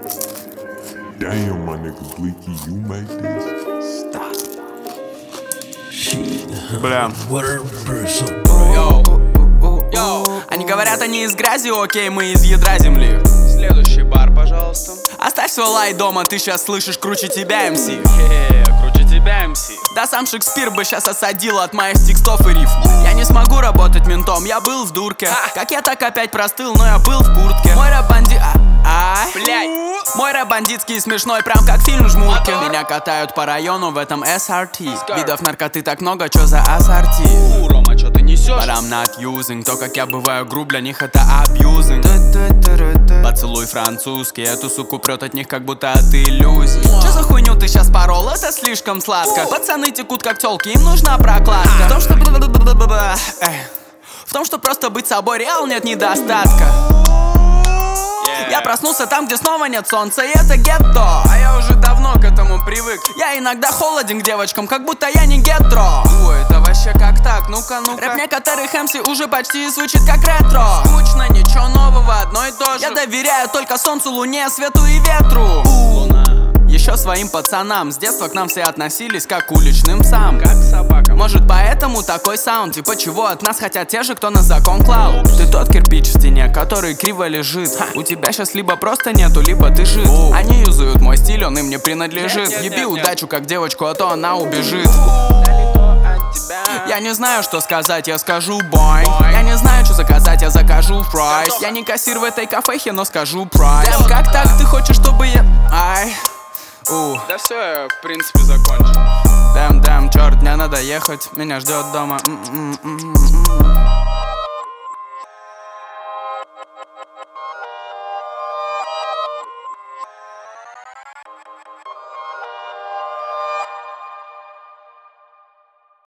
Damn, my nigga Bleaky, you make this? Stop. Бля. Йоу. Они говорят, они из грязи, окей, мы из ядра земли. Следующий бар, пожалуйста. Оставь свой лай дома, ты сейчас слышишь круче тебя, МС. Круче тебя, МС. Да сам Шекспир бы сейчас осадил от моих текстов и рифм. Я не смогу работать ментом, я был в дурке. Как я так опять простыл, но я был в куртке. Мой рэп Блядь. Мой рэп бандитский и смешной, прям как фильм «Жмурки». Меня катают по району в этом SRT. Видов наркоты так много, чё за ассорти? Рома, чё ты несёшь? But I'm not using. То, как я бываю груб, для них это абьюзинг. Поцелуй французский, эту суку прёт от них, как будто от иллюзий. Чё за хуйню ты сейчас порол? Это слишком сладко. Пацаны текут как тёлки, им нужна прокладка. В том, что просто быть собой реал нет недостатка. Я проснулся там, где снова нет солнца, и это гетто. А я уже давно к этому привык. Я иногда холоден к девочкам, как будто я не гетро. Ой, это вообще как так? Ну-ка, ну-ка. Рэп некоторых МС уже почти звучит как ретро. Скучно, ничего нового, одно и то же. Я доверяю только солнцу, луне, свету и ветру. Еще своим пацанам. С детства к нам все относились как к уличным псам. Как собака. Может, поэтому такой саунд. Типа чего от нас хотят те же, кто на закон клал. Ты тот кирпич в стене, который криво лежит. У тебя сейчас либо просто нету, либо ты жид. Они юзают мой стиль, он им не принадлежит. Еби удачу как девочку, а то она убежит. Я не знаю, что сказать, я скажу бой. Я не знаю, что заказать, я закажу фрайс. Я не кассир в этой кафехе, но скажу прайс. Как так ты хочешь, чтобы я... Да все, я в принципе закончил. Дэм, черт, мне надо ехать, меня ждет дома.